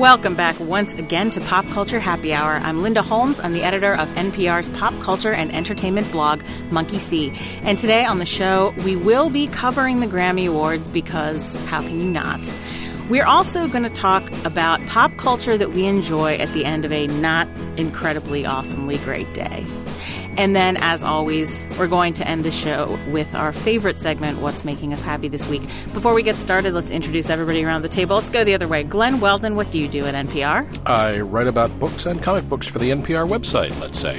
Welcome back once again to Pop Culture Happy Hour. I'm Linda Holmes. I'm the editor of NPR's pop culture and entertainment blog, Monkey See. And today on the show, we will be covering the Grammy Awards because how can you not? We're also going to talk about pop culture that we enjoy at the end of a not incredibly awesomely great day. And then, as always, we're going to end the show with our favorite segment, What's Making Us Happy This Week. Before we get started, let's introduce everybody around the table. Let's go the other way. Glenn Weldon, what do you do at NPR? I write about books and comic books for the NPR website, let's say.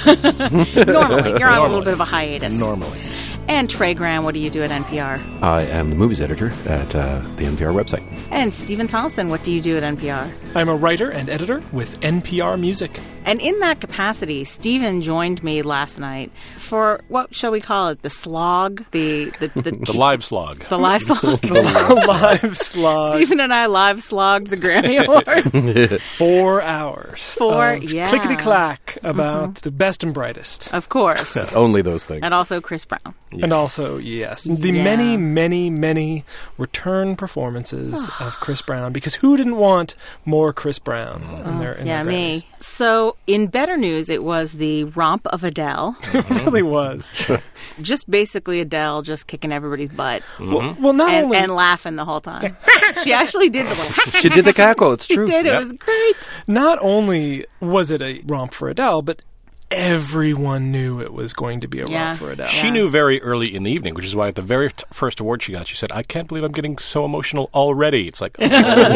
Normally. You're on a little bit of a hiatus. Normally. And Trey Graham, what do you do at NPR? I am the movies editor at the NPR website. And Stephen Thompson, what do you do at NPR? I'm a writer and editor with NPR Music. And in that capacity, Stephen joined me last night for, what shall we call it, the slog? The live slog. The live slog? The live slog. Stephen and I live slogged the Grammy Awards. 4 hours. Yeah. Clickety-clack about the best and brightest. Of course. Only those things. And also Chris Brown. Yeah. And also, yes, the many, many, many return performances of Chris Brown, because who didn't want more Chris Brown in their Grammys? Me. So, in better news, it was the romp of Adele. It really was. Just basically Adele just kicking everybody's butt. Well, not only... And laughing the whole time. She actually did the little... She did the cackle, it's true. She did, it was great. Not only was it a romp for Adele, but everyone knew it was going to be a romp for Adele. She knew very early in the evening, which is why at the very first award she got, she said, I can't believe I'm getting so emotional already. It's like, oh,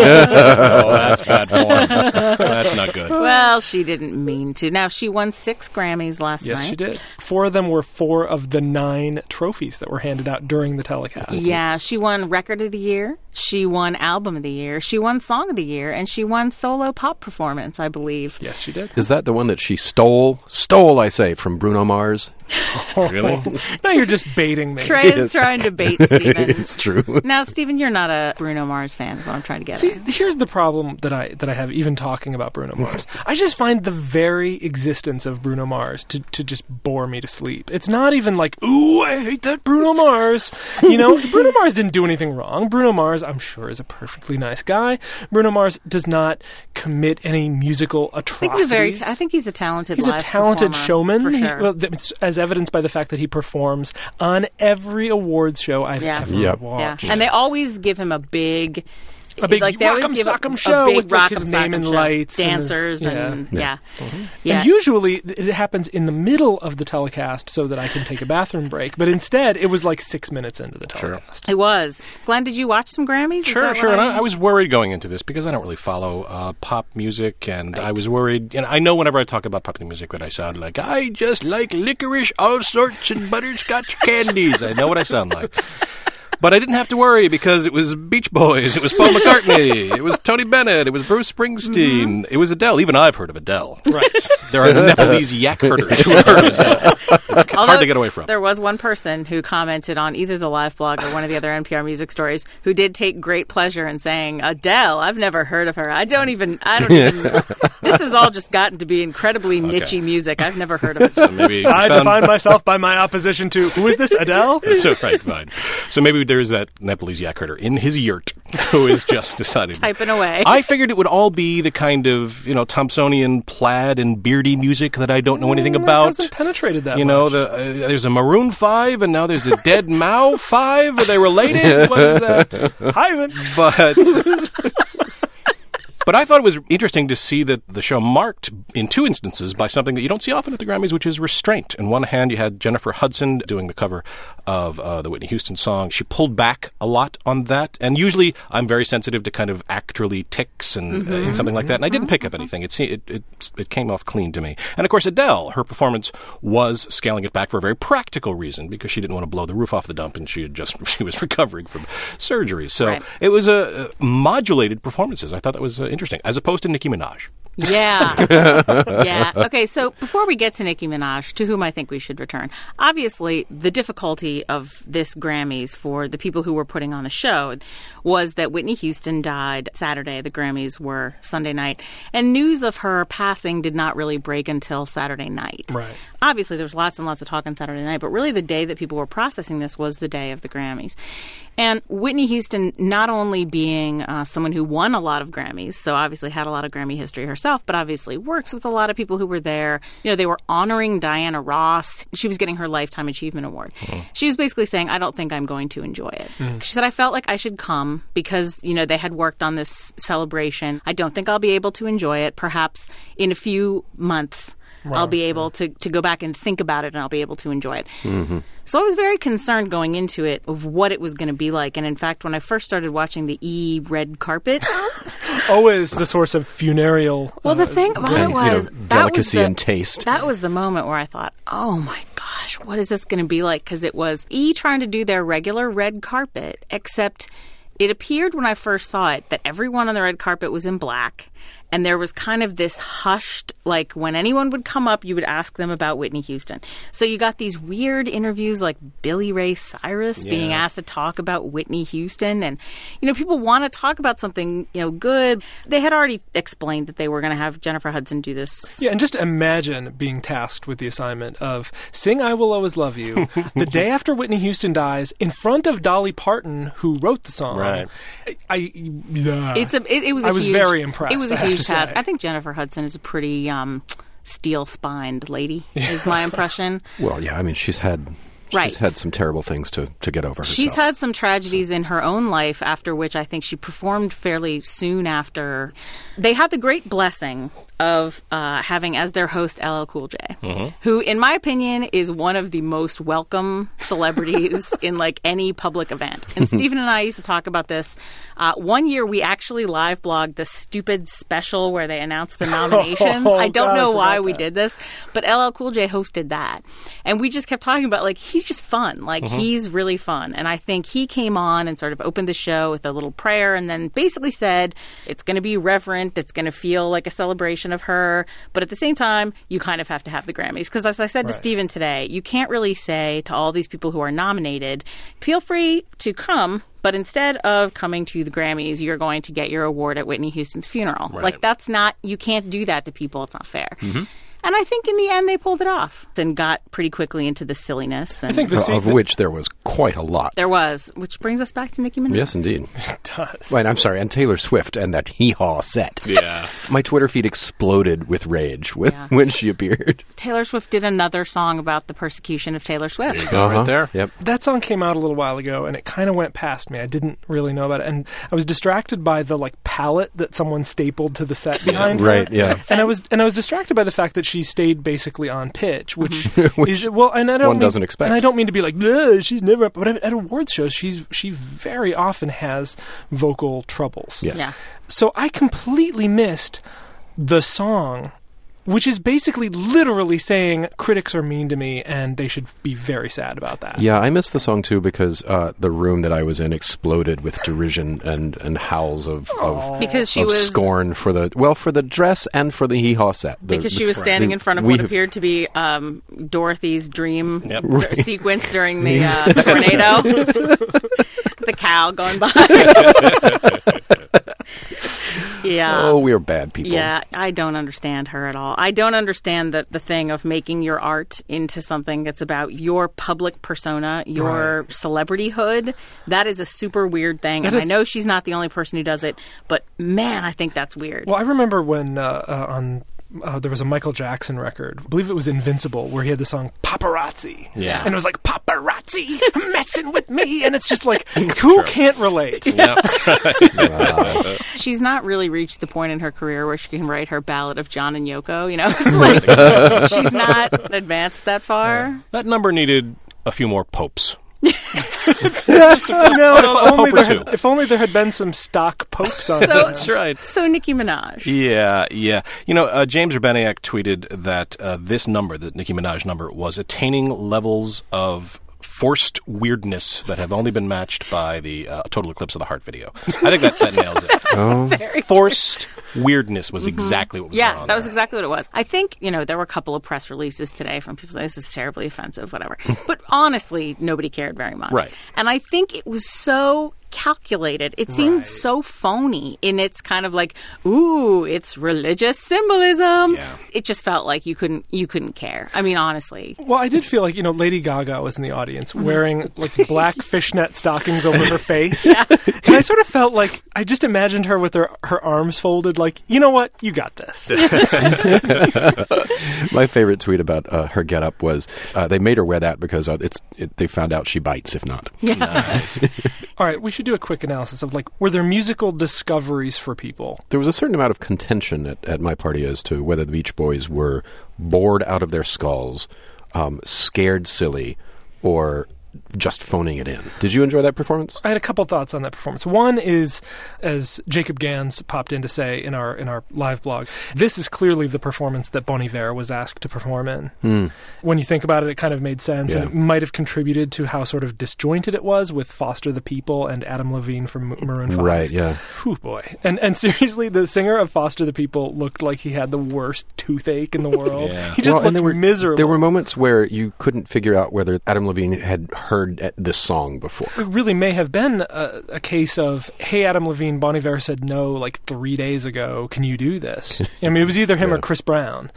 that's bad form. That's not good. Well, she didn't mean to. Now, she won 6 Grammys last night. Yes, she did. 4 of them were 4 of the 9 trophies that were handed out during the telecast. Yeah, she won Record of the Year, she won Album of the Year, she won Song of the Year, and she won Solo Pop Performance, I believe. Yes, she did. Is that the one that she stole, I say, from Bruno Mars? Really? Now you're just baiting me. Trey is trying to bait Stephen. It's true. Now, Stephen, you're not a Bruno Mars fan, is what I'm trying to get See, at. here's the problem that I have even talking about Bruno Mars. I just find the very existence of Bruno Mars to just bore me to sleep. It's not even like, ooh, I hate that Bruno Mars. You know, Bruno Mars didn't do anything wrong. Bruno Mars, I'm sure, is a perfectly nice guy. Bruno Mars does not commit any musical atrocities. I think he's a talented He's a talented showman. For sure. As evidenced by the fact that he performs on every awards show I've ever watched. Yeah. And they always give him a big rock'em sock'em show with his name in lights, dancers, and And usually it happens in the middle of the telecast so that I can take a bathroom break. But instead, it was like 6 minutes into the telecast. It was. Glenn, did you watch some Grammys? Sure. And I was worried going into this because I don't really follow pop music, and I was worried. And I know whenever I talk about popular music that I sound like I just like licorice, all sorts, and butterscotch candies. I know what I sound like. But I didn't have to worry because it was Beach Boys, it was Paul McCartney, it was Tony Bennett, it was Bruce Springsteen, it was Adele. Even I've heard of Adele. Right. There are Nepalese yak herders who have heard of Adele. It's hard to get away from. There was one person who commented on either the live blog or one of the other NPR music stories who did take great pleasure in saying, Adele, I've never heard of her. I don't even this has all just gotten to be incredibly niche-y music. I've never heard of it. So maybe I define myself by my opposition to, who is this, Adele? So, right, fine. So maybe there's that Nepalese yak herder in his yurt who is just decided. Typing away. I figured it would all be the kind of, Thompsonian plaid and beardy music that I don't know anything about. It hasn't penetrated that much. There's a Maroon 5 and now there's a Dead Mao 5. Are they related? What is that? But I thought it was interesting to see that the show marked in 2 instances by something that you don't see often at the Grammys, which is restraint. On one hand, you had Jennifer Hudson doing the cover of the Whitney Houston song. She pulled back a lot on that. And usually I'm very sensitive to kind of actorly tics and something like that. And I didn't pick up anything. It came off clean to me. And of course, Adele, her performance was scaling it back for a very practical reason because she didn't want to blow the roof off the dump and she was recovering from surgery. So It was modulated performances. I thought that was interesting, as opposed to Nicki Minaj. Yeah. Yeah. Okay, so before we get to Nicki Minaj, to whom I think we should return, obviously the difficulty of this Grammys for the people who were putting on the show was that Whitney Houston died Saturday. The Grammys were Sunday night. And news of her passing did not really break until Saturday night. Right. Obviously, there was lots and lots of talk on Saturday night, but really the day that people were processing this was the day of the Grammys. And Whitney Houston, not only being someone who won a lot of Grammys, so obviously had a lot of Grammy history herself, but obviously works with a lot of people who were there. You know, they were honoring Diana Ross. She was getting her Lifetime Achievement Award. She was basically saying, I don't think I'm going to enjoy it. She said, I felt like I should come because, you know, they had worked on this celebration. I don't think I'll be able to enjoy it. Perhaps in a few months, I'll be able to go back and think about it, and I'll be able to enjoy it. So I was very concerned going into it of what it was going to be like. And in fact, when I first started watching the E! Red Carpet... Always the source of funereal... Well, the thing about it was... delicacy and taste. That was the moment where I thought, oh my gosh, what is this going to be like? Because it was E! trying to do their regular red carpet, except it appeared when I first saw it that everyone on the red carpet was in black. And there was kind of this hushed, like when anyone would come up, you would ask them about Whitney Houston. So you got these weird interviews like Billy Ray Cyrus being asked to talk about Whitney Houston. And, you know, people want to talk about something, you know, good. They had already explained that they were going to have Jennifer Hudson do this. Yeah, and just imagine being tasked with the assignment of sing I Will Always Love You the day after Whitney Houston dies in front of Dolly Parton, who wrote the song. Right. I was very impressed. It was a huge task. I think Jennifer Hudson is a pretty steel-spined lady, is my impression. Well, yeah, I mean, she's had some terrible things to get over herself. She's had some tragedies in her own life, after which I think she performed fairly soon after. They had the great blessing of having as their host LL Cool J, who, in my opinion, is one of the most welcome celebrities in like any public event. And Stephen and I used to talk about this. One year, we actually live blogged the stupid special where they announced the nominations. I don't know why we did this, but LL Cool J hosted that. And we just kept talking about, like, he's just fun. Like, he's really fun. And I think he came on and sort of opened the show with a little prayer and then basically said, it's going to be reverent. It's going to feel like a celebration of her. But at the same time, you kind of have to have the Grammys. Because as I said to Stephen today, you can't really say to all these people who are nominated, feel free to come. But instead of coming to the Grammys, you're going to get your award at Whitney Houston's funeral. Right. Like, that's not, you can't do that to people. It's not fair. And I think in the end they pulled it off and got pretty quickly into the silliness. And I think of which there was quite a lot. There was, which brings us back to Nicki Minaj. Yes, indeed. It does. Wait, I'm sorry, and Taylor Swift and that hee-haw set. Yeah. My Twitter feed exploded with rage when she appeared. Taylor Swift did another song about the persecution of Taylor Swift. There you go, right there. Yep. That song came out a little while ago, and it kind of went past me. I didn't really know about it, and I was distracted by the like palette that someone stapled to the set behind her. Right, yeah. And I was distracted by the fact that she stayed basically on pitch, which is well, and I don't one doesn't expect. And I don't mean to be like, she's never up. But at awards shows, she very often has vocal troubles. Yes. Yeah. So I completely missed the song, which is basically literally saying critics are mean to me and they should be very sad about that. Yeah, I missed the song too because the room that I was in exploded with derision and howls of because she of was scorn for the dress and for the hee-haw set. Because she was standing in front of what appeared to be Dorothy's dream sequence during the tornado. The cow going by. Yeah. Oh, we're bad people. Yeah, I don't understand her at all. I don't understand the thing of making your art into something that's about your public persona, your celebrityhood. That is a super weird thing. And I know she's not the only person who does it, but man, I think that's weird. Well, I remember when there was a Michael Jackson record, I believe it was Invincible, where he had the song Paparazzi. Yeah. And it was like, paparazzi messing with me. And it's just like, who can't relate? She's not really reached the point in her career where she can write her Ballad of John and Yoko. You know, it's like she's not advanced that far. Yeah. That number needed a few more popes. If only there had been some stock popes on it. That's right. So Nicki Minaj. Yeah. You know, James Urbaniak tweeted that this number, the Nicki Minaj number, was attaining levels of forced weirdness that have only been matched by the Total Eclipse of the Heart video. I think that nails it. Forced weirdness was exactly what was going on. Yeah, that there. was exactly what it was. I think, there were a couple of press releases today from people saying this is terribly offensive, whatever. But honestly, nobody cared very much. Right. And I think it was so calculated. It seemed so phony in its kind of like, ooh, it's religious symbolism. Yeah. It just felt like you couldn't care. I mean, honestly. Well, I did feel like, Lady Gaga was in the audience wearing like black fishnet stockings over her face. Yeah. And I sort of felt like I just imagined her with her arms folded like, you know what? You got this. My favorite tweet about her getup was they made her wear that because they found out she bites if not. Yeah. Nice. All right, we should do a quick analysis of were there musical discoveries for people? There was a certain amount of contention at my party as to whether the Beach Boys were bored out of their skulls, scared silly, or just phoning it in. Did you enjoy that performance? I had a couple thoughts on that performance. One is, as Jacob Gans popped in to say in our live blog, this is clearly the performance that Bon Iver was asked to perform in. When you think about it, it kind of made sense, and it might have contributed to how sort of disjointed it was with Foster the People and Adam Levine from Maroon 5. Right, yeah. Whew, boy. And seriously, the singer of Foster the People looked like he had the worst toothache in the world. Yeah. He just looked miserable. There were moments where you couldn't figure out whether Adam Levine had heard this song before. It really may have been a case of, hey, Adam Levine, Bon Iver said no 3 days ago. Can you do this? I mean, it was either him or Chris Brown.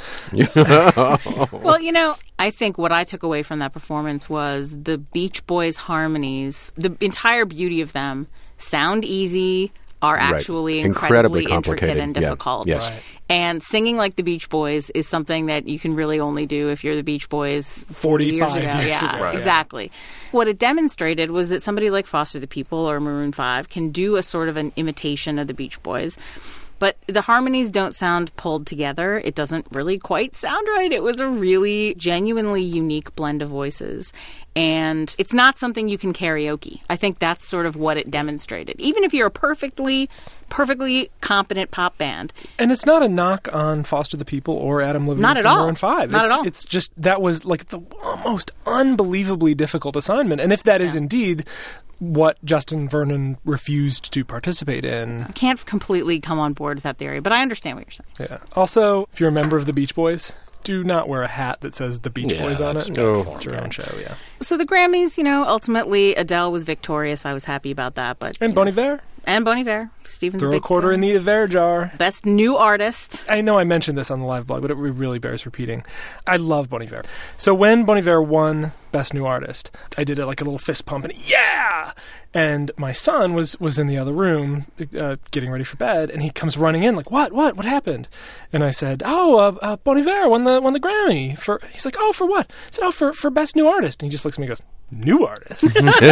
Well, I think what I took away from that performance was the Beach Boys harmonies, the entire beauty of them sound easy, are actually incredibly intricate and difficult. Yeah. Yes. Right. And singing like the Beach Boys is something that you can really only do if you're the Beach Boys 40 years ago. Years ago. Yeah, exactly. What it demonstrated was that somebody like Foster the People or Maroon 5 can do a sort of an imitation of the Beach Boys. But the harmonies don't sound pulled together. It doesn't really quite sound right. It was a really genuinely unique blend of voices. And it's not something you can karaoke. I think that's sort of what it demonstrated. Even if you're a perfectly competent pop band. And it's not a knock on Foster the People or Adam Levine Not at from all. Maroon 5. Not at all. It's just that was the most unbelievably difficult assignment. And if that is indeed what Justin Vernon refused to participate in. I can't completely come on board with that theory, but I understand what you're saying. Yeah. Also, if you're a member of the Beach Boys, do not wear a hat that says the Beach Boys on it. It's your own show, yeah. So the Grammys, ultimately Adele was victorious. I was happy about that. And Bon Iver. And Bon Iver. Steven's Throw a quarter in the Iver jar. Best new artist. I know I mentioned this on the live blog, but it really bears repeating. I love Bon Iver. So when Bon Iver won Best New Artist, I did a little fist pump and yeah! And my son was in the other room getting ready for bed, and he comes running in like, what happened? And I said, Bon Iver won the Grammy. He's like, oh, for what? I said, for Best New Artist. And he just looks at me and goes, new artist.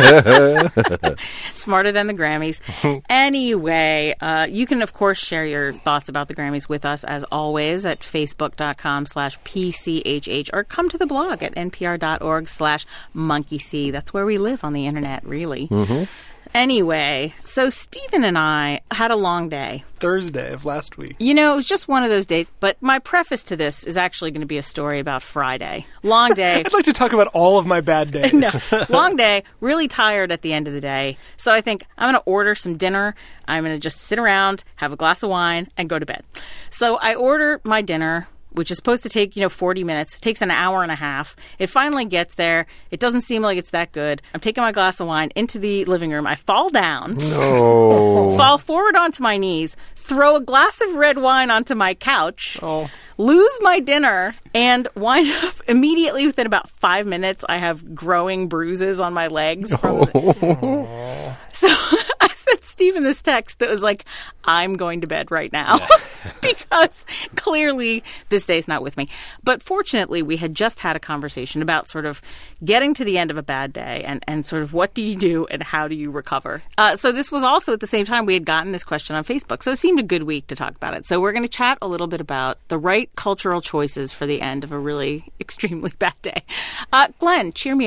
Smarter than the Grammys. Anyway, you can, of course, share your thoughts about the Grammys with us, as always, at facebook.com/PCHH, or come to the blog at npr.org/monkeysee. That's where we live on the internet, really. Mm-hmm. Anyway, so Stephen and I had a long day. Thursday of last week. It was just one of those days. But my preface to this is actually going to be a story about Friday. Long day. I'd like to talk about all of my bad days. No, long day, really tired at the end of the day. So I think I'm going to order some dinner. I'm going to just sit around, have a glass of wine, and go to bed. So I order my dinner, which is supposed to take, 40 minutes. It takes an hour and a half. It finally gets there. It doesn't seem like it's that good. I'm taking my glass of wine into the living room. I fall down. No. Fall forward onto my knees. Throw a glass of red wine onto my couch. Lose my dinner, and wind up immediately within about 5 minutes. I have growing bruises on my legs. So I sent Stephen this text that was like, I'm going to bed right now. Because clearly this day's not with me. But fortunately, we had just had a conversation about sort of getting to the end of a bad day and sort of what do you do and how do you recover. So this was also at the same time we had gotten this question on Facebook. So it seemed a good week to talk about it. So we're going to chat a little bit about the right cultural choices for the end of a really extremely bad day. Glenn, cheer me up.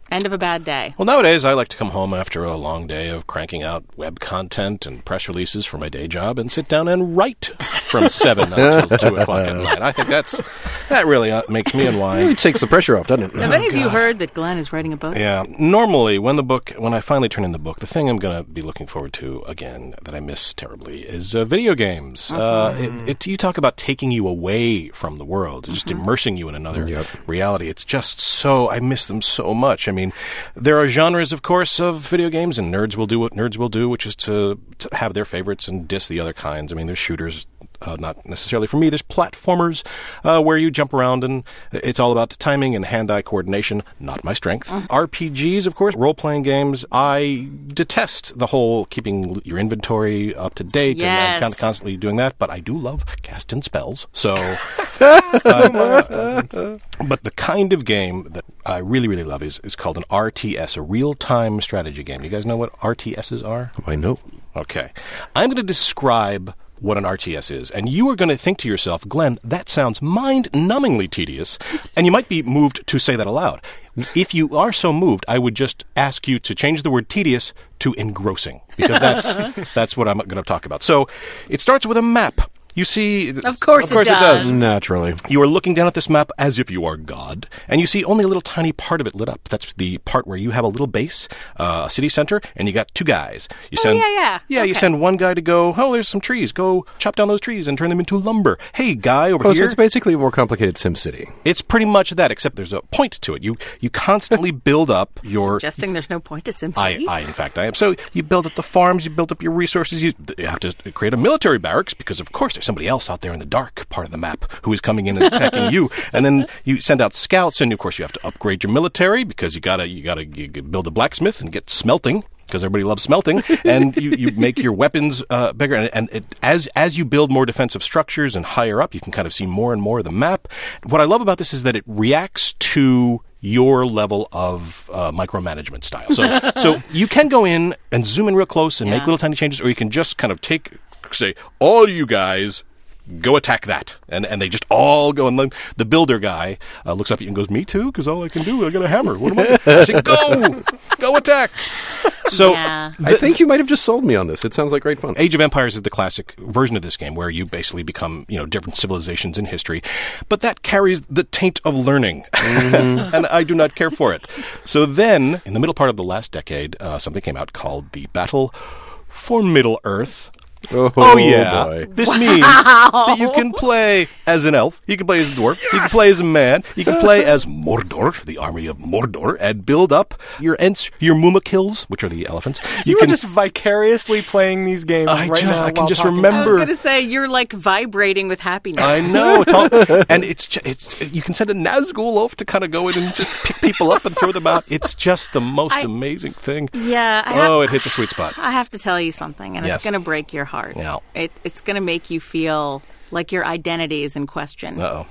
End of a bad day. Well, nowadays, I like to come home after a long day of cranking out web content and press releases for my day job and sit down and write from 7 until 2 o'clock at night. I think that really makes me unwind. It takes the pressure off, doesn't it? Have any of you heard that Glenn is writing a book? Yeah. Normally, when I finally turn in the book, the thing I'm going to be looking forward to again that I miss terribly is video games. You talk about taking you away from the world, just immersing you in another reality. It's just I miss them so much. I mean, there are genres, of course, of video games, and nerds will do what nerds will do, which is to have their favorites and diss the other kinds. I mean, there's shooters. Not necessarily for me. There's platformers where you jump around and it's all about the timing and hand-eye coordination, not my strength. RPGs, of course, role-playing games. I detest the whole keeping your inventory up to date and kind of constantly doing that, but I do love casting spells. So, but the kind of game that I really, really love is called an RTS, a real-time strategy game. You guys know what RTSs are? I know. Okay. I'm going to describe what an RTS is. And you are going to think to yourself, Glenn, that sounds mind-numbingly tedious, and you might be moved to say that aloud. If you are so moved, I would just ask you to change the word tedious to engrossing, because that's what I'm going to talk about. So it starts with a map. You see... Of course it does. Naturally. You are looking down at this map as if you are God, and you see only a little tiny part of it lit up. That's the part where you have a little base, a city center, and you got 2 guys. You send, Yeah, okay. You send one guy to go, there's some trees. Go chop down those trees and turn them into lumber. Hey, guy over here. So it's basically a more complicated SimCity. It's pretty much that, except there's a point to it. You constantly build up your... Suggesting there's no point to SimCity? In fact, I am. So you build up the farms, you build up your resources, you have to create a military barracks, because of course there's somebody else out there in the dark part of the map who is coming in and attacking you. And then you send out scouts, and of course you have to upgrade your military, because you gotta build a blacksmith and get smelting, because everybody loves smelting, and you make your weapons bigger. And as you build more defensive structures and higher up, you can kind of see more and more of the map. What I love about this is that it reacts to your level of micromanagement style. So you can go in and zoom in real close and make little tiny changes, or you can just kind of say, all you guys... go attack that. And they just all go. And the builder guy looks up at you and goes, me too? Because all I can do, I got a hammer. What am I? I say, go attack. So I think you might have just sold me on this. It sounds like great fun. Age of Empires is the classic version of this game, where you basically become, different civilizations in history. But that carries the taint of learning. And I do not care for it. So then, in the middle part of the last decade, something came out called the Battle for Middle-earth. Oh yeah. Boy. This means that you can play as an elf, you can play as a dwarf, you can play as a man, you can play as Mordor, the army of Mordor, and build up your Mumakils, which are the elephants. You are just vicariously playing these games now. I can just I remember. was going to say, you're like vibrating with happiness. I know. And it's you can send a Nazgul off to kind of go in and just pick people up and throw them out. It's just the most amazing thing. Yeah. It hits a sweet spot. I have to tell you something, and it's going to break your heart. Yeah. It's going to make you feel like your identity is in question. Uh-oh.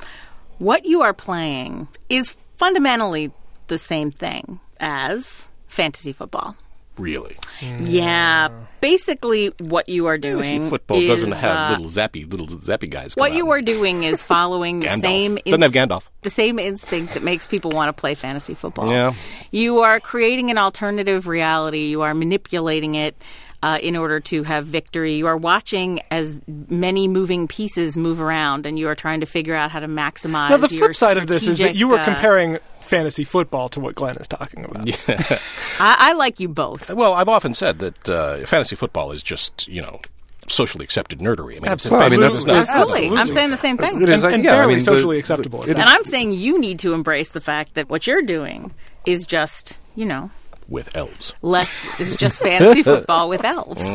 What you are playing is fundamentally the same thing as fantasy football. Really? Yeah. Basically, what you are doing Fantasy football is, doesn't have little zappy guys. What you are doing is following the same... Doesn't have Gandalf. The same instincts that makes people want to play fantasy football. Yeah. You are creating an alternative reality. You are manipulating it in order to have victory. You are watching as many moving pieces move around, and you are trying to figure out how to maximize Now, the your flip side of this is that you were strategic, comparing fantasy football to what Glenn is talking about. Yeah. I like you both. Well, I've often said that fantasy football is just, socially accepted nerdery. I mean, Absolutely. Absolutely. I'm saying the same thing. It is, And barely socially acceptable. And I'm saying you need to embrace the fact that what you're doing is just, with elves. It's just fantasy football with elves.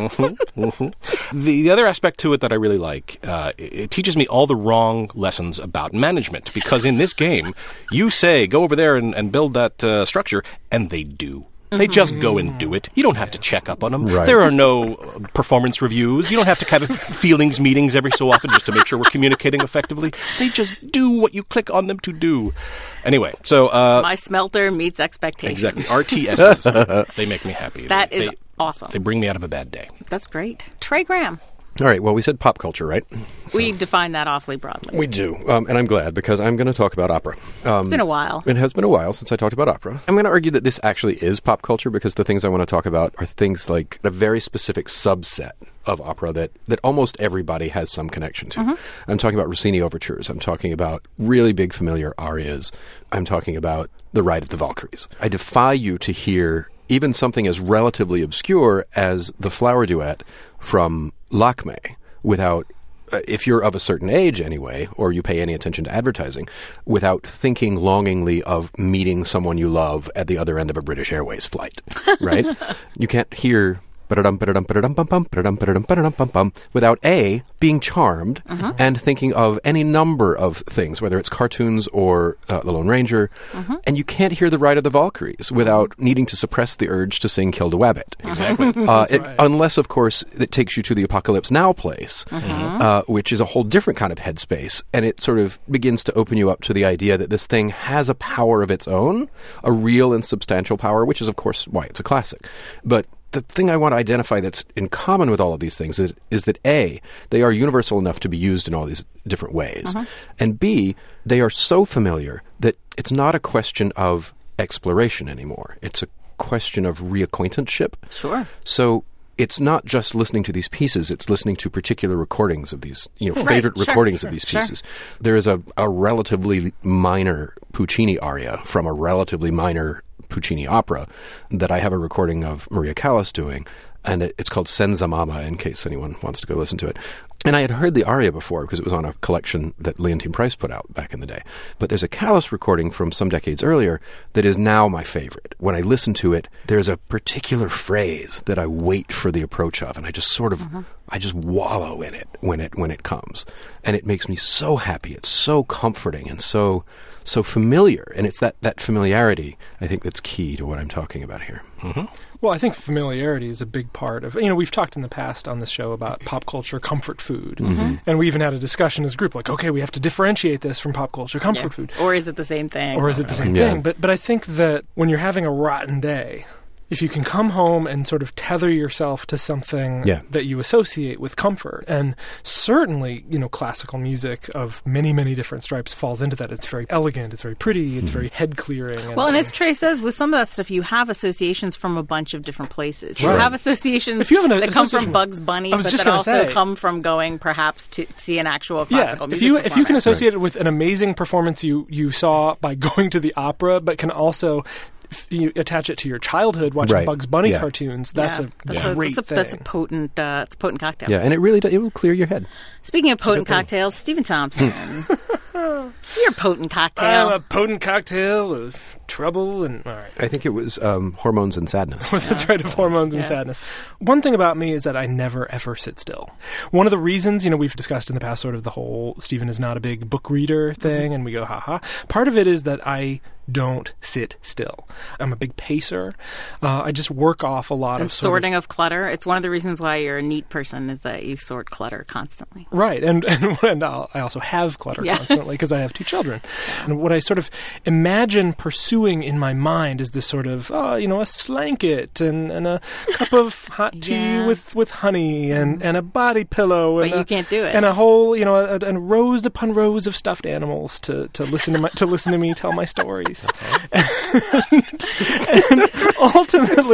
The other aspect to it that I really like, it teaches me all the wrong lessons about management, because in this game, you say, go over there and build that structure, and they do. They just go and do it. You don't have to check up on them. Right. There are no performance reviews. You don't have to have feelings meetings every so often just to make sure we're communicating effectively. They just do what you click on them to do. Anyway, so... my smelter meets expectations. Exactly. RTSs, they make me happy. That is awesome. They bring me out of a bad day. That's great. Trey Graham, All right, well, we said pop culture, right? We define that awfully broadly. We do, and I'm glad, because I'm going to talk about opera. It's been a while. It has been a while since I talked about opera. I'm going to argue that this actually is pop culture, because the things I want to talk about are things like a very specific subset of opera that almost everybody has some connection to. I'm talking about Rossini overtures. I'm talking about really big familiar arias. I'm talking about The Ride of the Valkyries. I defy you to hear even something as relatively obscure as the Flower Duet from Lakme without, if you're of a certain age anyway, or you pay any attention to advertising, without thinking longingly of meeting someone you love at the other end of a British Airways flight, right? You can't hear without A, being charmed and thinking of any number of things, whether it's cartoons or The Lone Ranger. And you can't hear The Ride of the Valkyries without needing to suppress the urge to sing Kill the Wabbit. Exactly. Right. Unless, of course, it takes you to the Apocalypse Now place, which is a whole different kind of headspace. And it sort of begins to open you up to the idea that this thing has a power of its own, a real and substantial power, which is, of course, why it's a classic. But the thing I want to identify that's in common with all of these things is that A, they are universal enough to be used in all these different ways, and B, they are so familiar that it's not a question of exploration anymore. It's a question of reacquaintanceship. Sure. So it's not just listening to these pieces, it's listening to particular recordings of these, Right, favorite sure, recordings of these pieces. There is a relatively minor Puccini aria from a relatively minor Puccini opera that I have a recording of Maria Callas doing, and it's called Senza Mama, in case anyone wants to go listen to it. And I had heard the aria before because it was on a collection that Leontine Price put out back in the day. But there's a Callas recording from some decades earlier that is now my favorite. When I listen to it, there's a particular phrase that I wait for the approach of, and I just sort of, I just wallow in it when it comes. And it makes me so happy. It's so comforting and so familiar. And it's that familiarity, I think, that's key to what I'm talking about here. Well, I think familiarity is a big part of, we've talked in the past on this show about pop culture comfort food. And we even had a discussion as a group, like, okay, we have to differentiate this from pop culture comfort food. Or is it the same thing? Or is it the same thing? But I think that when you're having a rotten day, if you can come home and sort of tether yourself to something that you associate with comfort, and certainly, classical music of many, many different stripes falls into that. It's very elegant, it's very pretty, it's very head-clearing. Well, and as Trey says, with some of that stuff, you have associations from a bunch of different places. Right. You have associations if you have that come from Bugs Bunny, but that also come from going perhaps to see an actual classical music performance. If you can associate it with an amazing performance you saw by going to the opera, but can also you attach it to your childhood watching Bugs Bunny cartoons. That's a great thing. That's a potent cocktail. Yeah, and it will clear your head. Speaking of potent cocktails, Stephen Thompson. You're a potent cocktail. I'm a potent cocktail of trouble and... All right. I think it was Hormones and Sadness. That's right, of Hormones and Sadness. One thing about me is that I never, ever sit still. One of the reasons, we've discussed in the past sort of the whole Stephen is not a big book reader thing, and we go, ha-ha. Part of it is that I don't sit still. I'm a big pacer. I just work off a lot of sorting of clutter. It's one of the reasons why you're a neat person is that you sort clutter constantly. Right, and I also have clutter constantly because I have 2 children. And what I sort of imagine pursuing in my mind is this sort of, a slanket and a cup of hot tea with honey and a body pillow. But you can't do it. And a whole, and rows upon rows of stuffed animals to listen to me tell my stories. and ultimately,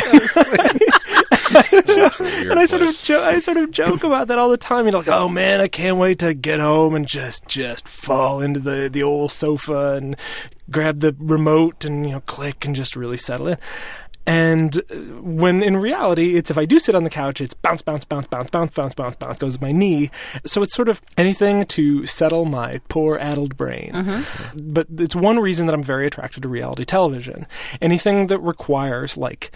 I sort of joke about that all the time. Like, oh man, I can't wait to get home and just fall into the old sofa and grab the remote and click and just really settle in. And when in reality, it's if I do sit on the couch, it's bounce, bounce, bounce, bounce, bounce, bounce, bounce, bounce, goes my knee. So it's sort of anything to settle my poor addled brain. But it's one reason that I'm very attracted to reality television. Anything that requires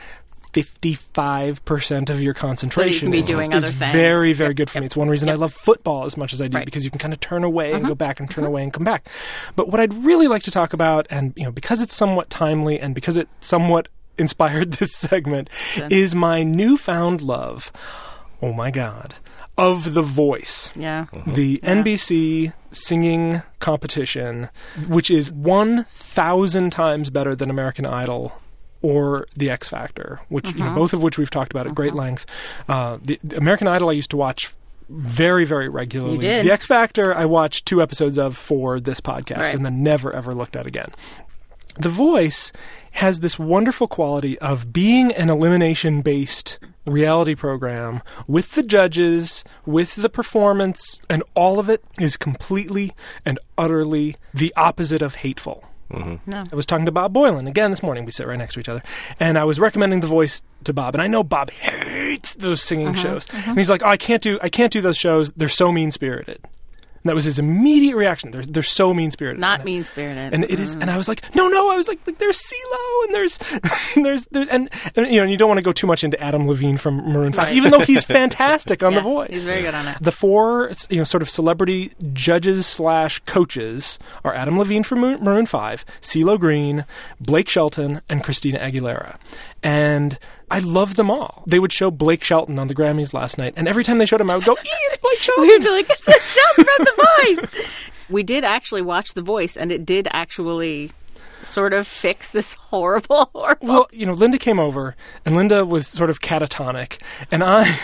55% of your concentration so you can be doing other is things. Very, very good for me. It's one reason I love football as much as I do, because you can kind of turn away and go back and turn away and come back. But what I'd really like to talk about, and because it's somewhat timely and because it somewhat inspired this segment, is my newfound love, oh my God, of The Voice. The NBC singing competition, which is 1,000 times better than American Idol or The X Factor, which both of which we've talked about at great length. The American Idol I used to watch very, very regularly. You did. The X Factor, I watched 2 episodes of for this podcast Right. and then never, ever looked at again. The Voice has this wonderful quality of being an elimination-based reality program with the judges, with the performance, and all of it is completely and utterly the opposite of hateful. No. I was talking to Bob Boylan again this morning. We sit right next to each other. And I was recommending The Voice to Bob. And I know Bob hates those singing shows. And he's like, oh, I can't do those shows. They're so mean-spirited. And that was his immediate reaction. They're so mean-spirited. Not mean-spirited. And it is, and I was like, no, I was like there's CeeLo, and there's and you know, and you don't want to go too much into Adam Levine from Maroon 5, Right. even though he's fantastic on Yeah, The Voice. he's very good on it. The 4, sort of celebrity judges / coaches are Adam Levine from Maroon 5, CeeLo Green, Blake Shelton, and Christina Aguilera. And I love them all. They would show Blake Shelton on the Grammys last night, and every time they showed him, I would go, it's Blake Shelton! We would be like, it's a shot from The Voice. We did actually watch The Voice, and it did actually sort of fix this horrible. Well, Linda came over, and Linda was sort of catatonic, and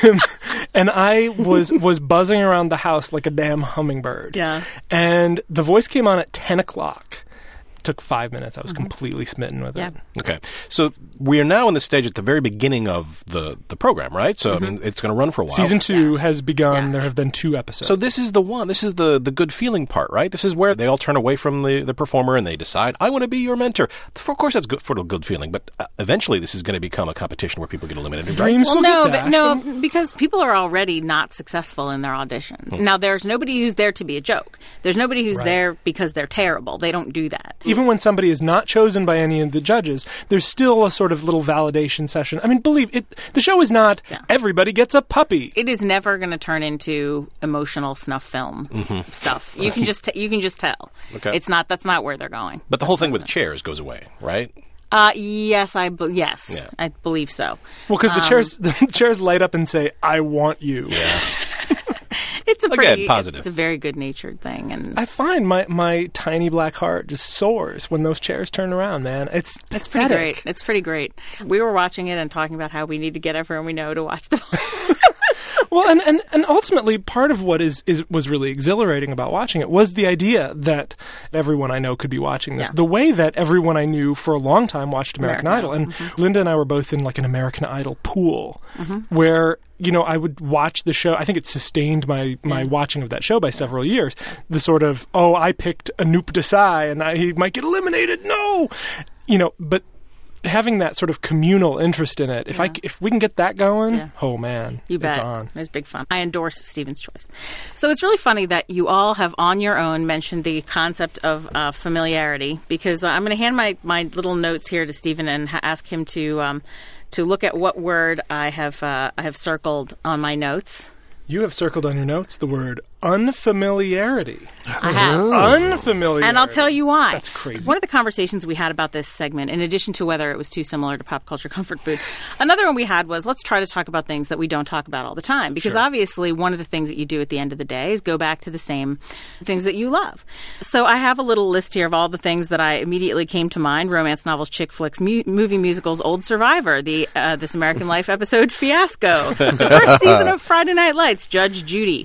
I was buzzing around the house like a damn hummingbird. Yeah. And The Voice came on at 10 o'clock. It took 5 minutes. I was completely smitten with Yeah. it. Okay. So we are now in the stage at the very beginning of the program, right? So, I mean, it's going to run for a while. Season 2 has begun. Yeah. There have been 2 episodes. So this is the one. This is the good feeling part, right? This is where they all turn away from the performer and they decide, I want to be your mentor. Of course, that's good for the good feeling, but eventually this is going to become a competition where people get eliminated. Right? Dreams Well, will no, get but dashed. no, because people are already not successful in their auditions. Now, there's nobody who's there to be a joke. There's nobody who's Right. there because they're terrible. They don't do that. Even when somebody is not chosen by any of the judges, there's still a sort of little validation session. I mean, believe it, the show is not everybody gets a puppy. It is never going to turn into emotional snuff film stuff. You can just tell. Okay. It's not. That's not where they're going. But the whole thing with the chairs goes away, right? Yes, I believe so. Well, because the chairs light up and say, I want you. It's a Again, pretty positive. It's a very good natured thing, and I find my tiny black heart just soars when those chairs turn around, man. It's pretty pathetic. great. It's pretty great. We were watching it and talking about how we need to get everyone we know to watch the. Well, and ultimately, part of what was really exhilarating about watching it was the idea that everyone I know could be watching this. Yeah. The way that everyone I knew for a long time watched American Idol. And Linda and I were both in like an American Idol pool where, I would watch the show. I think it sustained my watching of that show by several years. The sort of, I picked Anoop Desai and he might get eliminated. No! But having that sort of communal interest in it, if we can get that going, oh man, You bet. it's on. It was big fun. I endorse Stephen's choice. So it's really funny that you all have on your own mentioned the concept of familiarity, because I'm going to hand my little notes here to Stephen and ask him to look at what word I have circled on my notes. You have circled on your notes the word unfamiliarity. I have. Unfamiliarity. And I'll tell you why. That's crazy. One of the conversations we had about this segment, in addition to whether it was too similar to pop culture comfort food, another one we had was let's try to talk about things that we don't talk about all the time. Because obviously one of the things that you do at the end of the day is go back to the same things that you love. So I have a little list here of all the things that I immediately came to mind: romance novels, chick flicks, movie musicals, Old Survivor, the This American Life episode Fiasco, the first season of Friday Night Lights, Judge Judy.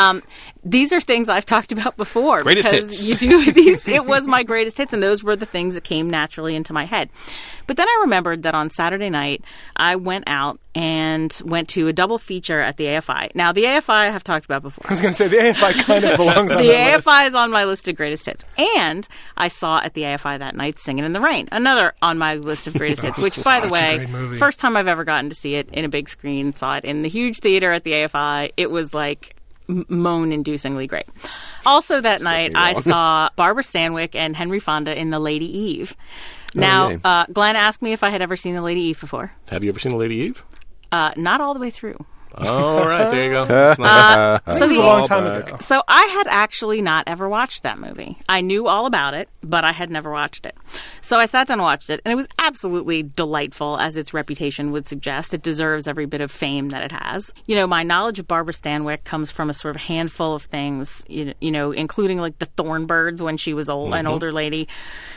These are things I've talked about before. Greatest because hits. You do these. It was my greatest hits, and those were the things that came naturally into my head. But then I remembered that on Saturday night, I went out and went to a double feature at the AFI. Now, the AFI I have talked about before. I was going to say the AFI kind of belongs on The that list. AFI is on my list of greatest hits. And I saw at the AFI that night Singin' in the Rain, another on my list of greatest hits, which, by the such a way, great movie. first time I've ever gotten to see it in a big screen, saw it in the huge theater at the AFI. It was like moan-inducingly great. Also that night, I saw Barbara Stanwyck and Henry Fonda in The Lady Eve. Now, yay. Glenn asked me if I had ever seen The Lady Eve before. Have you ever seen The Lady Eve? Not all the way through. All right, there you go. That's nice. So It was a the- long time ago. So I had actually not ever watched that movie. I knew all about it, but I had never watched it. So I sat down and watched it, and it was absolutely delightful, as its reputation would suggest. It deserves every bit of fame that it has. My knowledge of Barbara Stanwyck comes from a sort of handful of things, including like the Thornbirds when she was an older lady.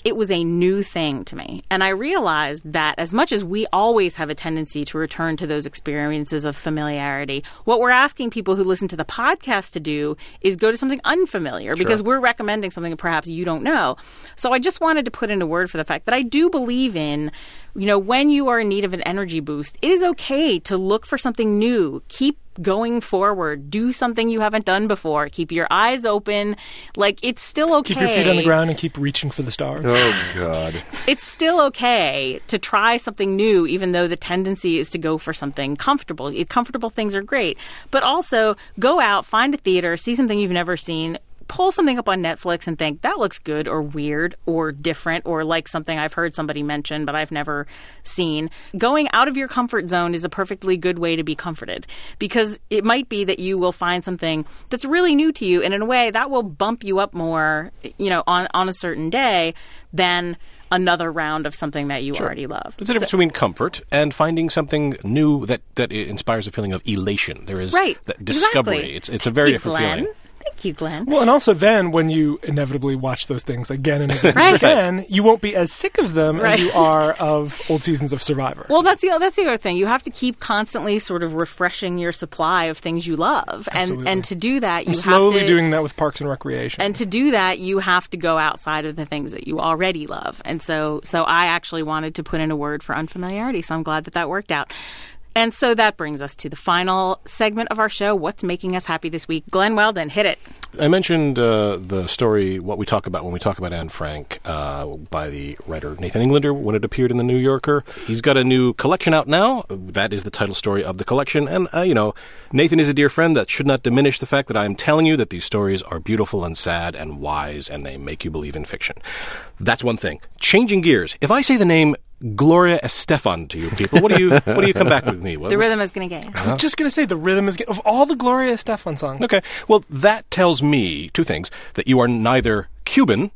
it was a new thing to me. And I realized that as much as we always have a tendency to return to those experiences of familiarity, what we're asking people who listen to the podcast to do is go to something unfamiliar because we're recommending something that perhaps you don't know. So I just wanted to put in a word for the fact that I do believe in, when you are in need of an energy boost, it is okay to look for something new. Keep going forward. Do something you haven't done before. Keep your eyes open. Like, it's still okay. Keep your feet on the ground and keep reaching for the stars. Oh, God. It's still okay to try something new, even though the tendency is to go for something comfortable. Comfortable things are great. But also, go out, find a theater, see something you've never seen, pull something up on Netflix and think, that looks good or weird or different or like something I've heard somebody mention but I've never seen. Going out of your comfort zone is a perfectly good way to be comforted, because it might be that you will find something that's really new to you, and in a way that will bump you up more, on a certain day than another round of something that you already love. There's a difference between comfort and finding something new that inspires a feeling of elation. There is that discovery. Exactly. It's a very different feeling. Thank you, Glenn. Well, and also then when you inevitably watch those things again and again and again, you won't be as sick of them as you are of old seasons of Survivor. Well, that's the other thing. You have to keep constantly sort of refreshing your supply of things you love. And to do that, you have to... slowly doing that with Parks and Recreation. And to do that, you have to go outside of the things that you already love. And so I actually wanted to put in a word for unfamiliarity, so I'm glad that worked out. And so that brings us to the final segment of our show, What's Making Us Happy This Week. Glenn Weldon, hit it. I mentioned the story, What We Talk About When We Talk About Anne Frank, by the writer Nathan Englander when it appeared in The New Yorker. He's got a new collection out now. That is the title story of the collection. And, Nathan is a dear friend. That should not diminish the fact that I am telling you that these stories are beautiful and sad and wise, and they make you believe in fiction. That's one thing. Changing gears. If I say the name Gloria Estefan to you people, what do you come back with me? The rhythm is going to get you. I was just going to say the rhythm is of all the Gloria Estefan songs. Okay, well, that tells me two things: that you are neither Cuban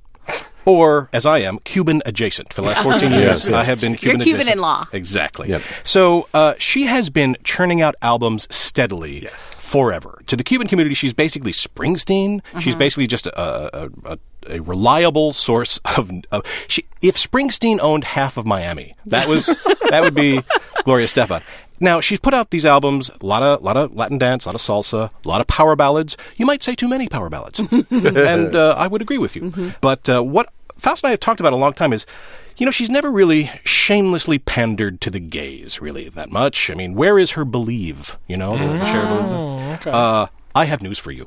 or, as I am, Cuban adjacent. For the last 14 years, I have been Cuban adjacent. You're Cuban in law. Exactly. Yep. So she has been churning out albums steadily forever. To the Cuban community, she's basically Springsteen. Mm-hmm. She's basically just a reliable source of if Springsteen owned half of Miami, that would be Gloria Estefan. Now, she's put out these albums, a lot of Latin dance, a lot of salsa, a lot of power ballads. You might say too many power ballads. And I would agree with you. Mm-hmm. But what Faust and I have talked about a long time is, she's never really shamelessly pandered to the gays, really, that much. I mean, where is her Believe? Okay. I have news for you.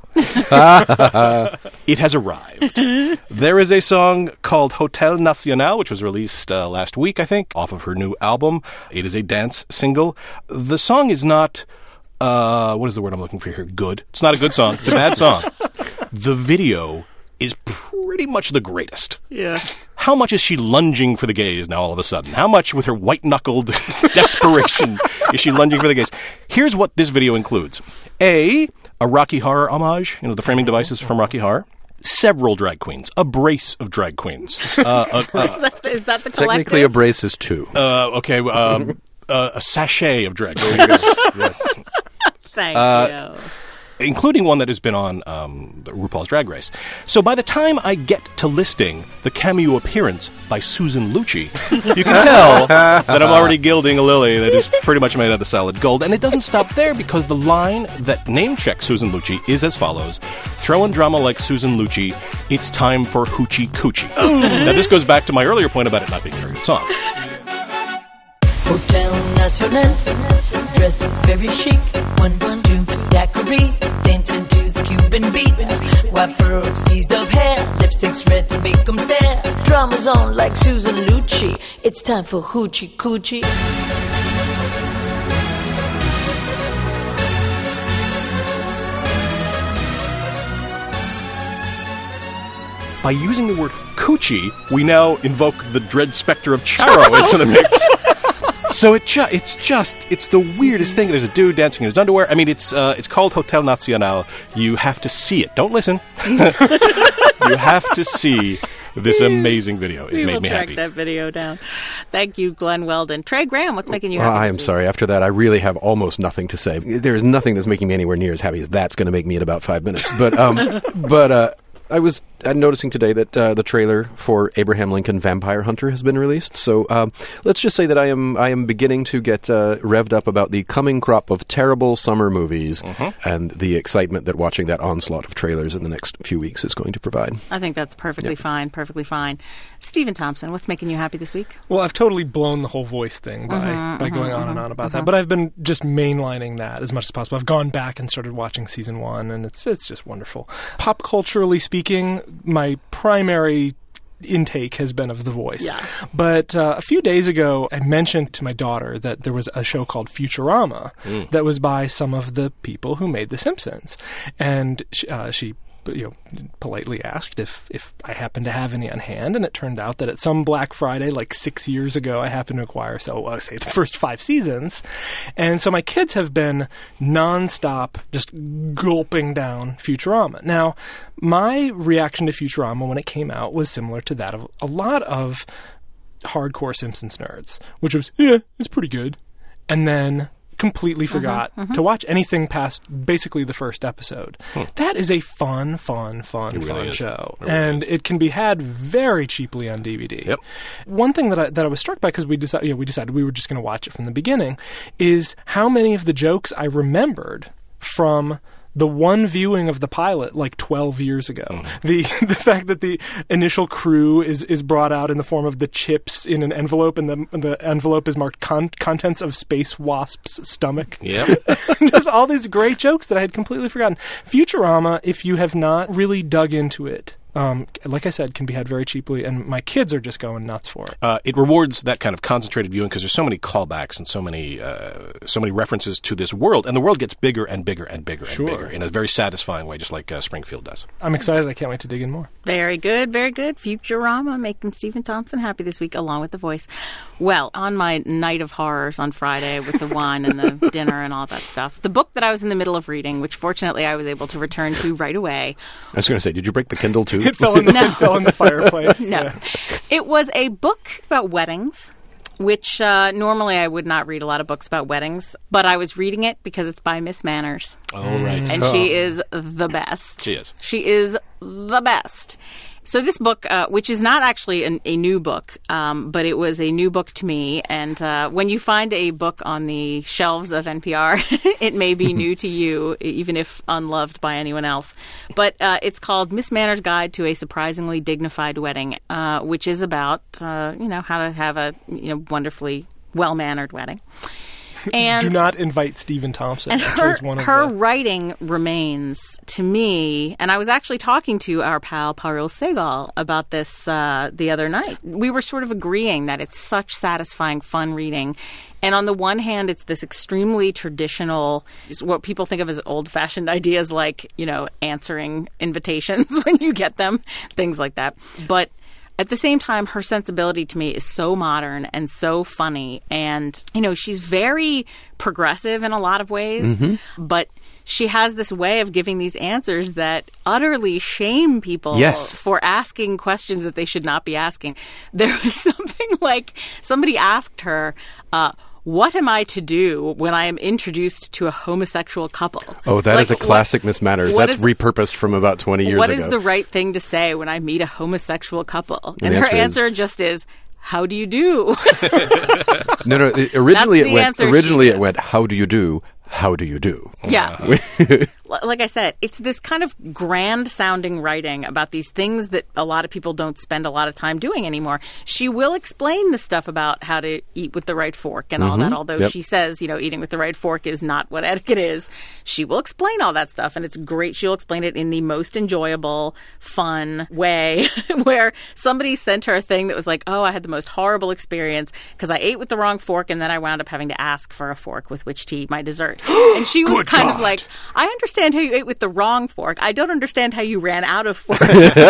It has arrived. There is a song called Hotel Nacional, which was released last week, I think, off of her new album. It is a dance single. The song is not, what is the word I'm looking for here? Good. It's not a good song. It's a bad song. The video is pretty much the greatest. Yeah. How much is she lunging for the gays now all of a sudden? How much with her white-knuckled desperation is she lunging for the gays? Here's what this video includes. A Rocky Horror homage, the framing devices from Rocky Horror. Several drag queens. A brace of drag queens. Is that the collective? Technically, a brace is two. Okay. A sachet of drag queens. Yes. Thank you. Including one that has been on RuPaul's Drag Race. So by the time I get to listing the cameo appearance by Susan Lucci, you can tell that I'm already gilding a lily that is pretty much made out of solid gold. And it doesn't stop there, because the line that name-checks Susan Lucci is as follows: "Throwing drama like Susan Lucci, it's time for Hoochie Coochie." Now this goes back to my earlier point about it not being a very good song. Hotel Nacional, dressed very chic, 112 daiquiris, dancing to the Cuban beat. White pearls, teased up hair, lipsticks red to make them stare. Drama's on like Susan Lucci, it's time for Hoochie Coochie. By using the word coochie, we now invoke the dread specter of Charo into the mix. So it's the weirdest thing. There's a dude dancing in his underwear. I mean, it's called Hotel Nacional. You have to see it. Don't listen. You have to see this amazing video. It made me happy. We will track that video down. Thank you, Glenn Weldon. Trey Graham, what's making you happy? I am sorry. After that, I really have almost nothing to say. There is nothing that's making me anywhere near as happy as that's going to make me in about 5 minutes. But I was I'm noticing today that the trailer for Abraham Lincoln Vampire Hunter has been released. So let's just say that I am beginning to get revved up about the coming crop of terrible summer movies and the excitement that watching that onslaught of trailers in the next few weeks is going to provide. I think that's perfectly fine, perfectly fine. Stephen Thompson, what's making you happy this week? Well, I've totally blown the whole voice thing by going on and on about that, but I've been just mainlining that as much as possible. I've gone back and started watching season 1, and it's just wonderful. Pop culturally speaking, my primary intake has been of The Voice. Yeah. But a few days ago, I mentioned to my daughter that there was a show called Futurama that was by some of the people who made The Simpsons. And she politely asked if I happened to have any on hand, and it turned out that at some Black Friday, like 6 years ago, I happened to acquire, say, the first 5 seasons. And so my kids have been nonstop just gulping down Futurama. Now, my reaction to Futurama when it came out was similar to that of a lot of hardcore Simpsons nerds, which was, it's pretty good. And then completely forgot to watch anything past basically the first episode. That is a fun show. And it can be had very cheaply on DVD. Yep. One thing that I was struck by, because we decided we were just going to watch it from the beginning, is how many of the jokes I remembered from the one viewing of the pilot like 12 years ago. The fact that the initial crew is brought out in the form of the chips in an envelope, and the envelope is marked contents of Space Wasp's stomach. Yep. Just all these great jokes that I had completely forgotten. Futurama, if you have not really dug into it, like I said, can be had very cheaply, and my kids are just going nuts for it. It rewards that kind of concentrated viewing because there's so many callbacks and so many references to this world, and the world gets bigger and bigger and bigger and bigger in a very satisfying way, just like Springfield does. I'm excited. I can't wait to dig in more. Very good, very good. Futurama making Stephen Thompson happy this week, along with The Voice. Well, on my night of horrors on Friday with the wine and the dinner and all that stuff, the book that I was in the middle of reading, which fortunately I was able to return to right away. I was going to say, did you break the Kindle too? It fell in the fireplace. No. Yeah. It was a book about weddings, which normally I would not read a lot of books about weddings, but I was reading it because it's by Miss Manners. Oh, right. And she is the best. She is. She is the best. So this book, which is not actually a new book, but it was a new book to me. And when you find a book on the shelves of NPR, it may be new to you, even if unloved by anyone else. But it's called Miss Manners' Guide to a Surprisingly Dignified Wedding, which is about, how to have a wonderfully well-mannered wedding. And do not invite Stephen Thompson. And her writing remains, to me, and I was actually talking to our pal Parul Sehgal about this the other night. We were sort of agreeing that it's such satisfying, fun reading. And on the one hand, it's this extremely traditional, what people think of as old-fashioned ideas like, answering invitations when you get them, things like that. But at the same time, her sensibility to me is so modern and so funny. And, she's very progressive in a lot of ways, but she has this way of giving these answers that utterly shame people for asking questions that they should not be asking. There was something like somebody asked her, what am I to do when I am introduced to a homosexual couple? Oh, that is a classic Miss Manners. That's repurposed from about 20 years ago. What is the right thing to say when I meet a homosexual couple? And her answer just is, how do you do? No. Originally it went, how do you do? How do you do? Yeah. Like I said, it's this kind of grand-sounding writing about these things that a lot of people don't spend a lot of time doing anymore. She will explain the stuff about how to eat with the right fork and all that, although she says, eating with the right fork is not what etiquette is. She will explain all that stuff, and it's great. She'll explain it in the most enjoyable, fun way, where somebody sent her a thing that was like, oh, I had the most horrible experience because I ate with the wrong fork, and then I wound up having to ask for a fork with which to eat my dessert. And she was kind of like, I understand how you ate with the wrong fork. I don't understand how you ran out of forks.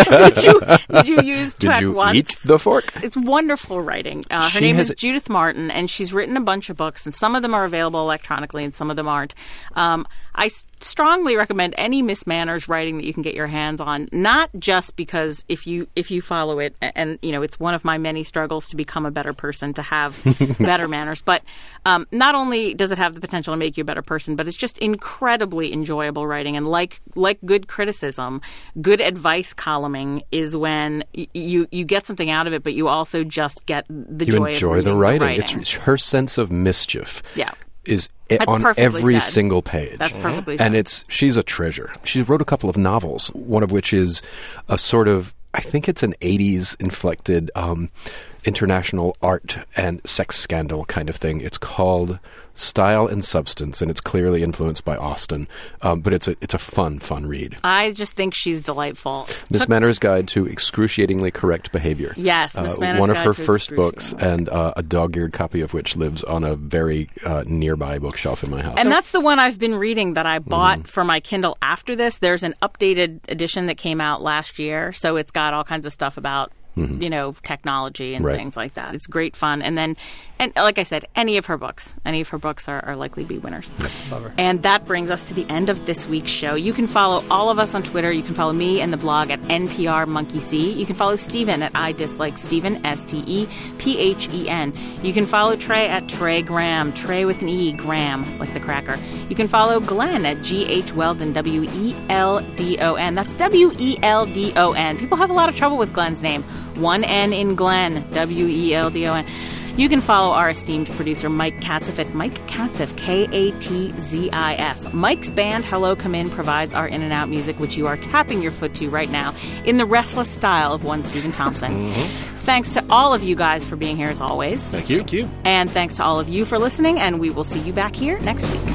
Did you use track once? Eat the fork? It's wonderful writing. Her name is Judith Martin, and she's written a bunch of books, and some of them are available electronically, and some of them aren't. I strongly recommend any Miss Manners writing that you can get your hands on, not just because if you follow it, and it's one of my many struggles to become a better person, to have better manners, but not only does it have the potential to make you a better person, but it's just incredibly enjoyable insightful writing. And like good criticism, good advice columning is when you get something out of it, but you also just get the joy of You enjoy reading the writing. writing. It's her sense of mischief. Yeah. Is That's on perfectly every said. single page. That's perfectly said. And she's a treasure. She wrote a couple of novels, one of which is a sort of, I think it's an 80s inflected international art and sex scandal kind of thing. It's called Style and Substance, and it's clearly influenced by Austen. But it's a fun read. I just think she's delightful. Miss Manners' Guide to Excruciatingly Correct Behavior. Yes, Miss Manners' one of Guide her to first books, Excruciatingly and a dog-eared copy of which lives on a very nearby bookshelf in my house. And that's the one I've been reading that I bought for my Kindle after this. There's an updated edition that came out last year, so it's got all kinds of stuff about technology and Right. things like that. It's great fun. And like I said, any of her books are likely to be winners. Love her. And that brings us to the end of this week's show. You can follow all of us on Twitter. You can follow me and the blog at NPR Monkey See. You can follow Stephen at I Dislike Stephen, STEPHEN. You can follow Trey at Trey Graham, Trey with an E, Graham, like the cracker. You can follow Glenn at GH Weldon, WELDON. That's WELDON. People have a lot of trouble with Glenn's name. One N in Glenn, WELDON. You can follow our esteemed producer, Mike Katzif, at Mike Katzif, KATZIF. Mike's band, Hello Come In, provides our in and out music, which you are tapping your foot to right now in the restless style of one Stephen Thompson. Thanks to all of you guys for being here, as always. Thank you. Thank you. And thanks to all of you for listening, and we will see you back here next week.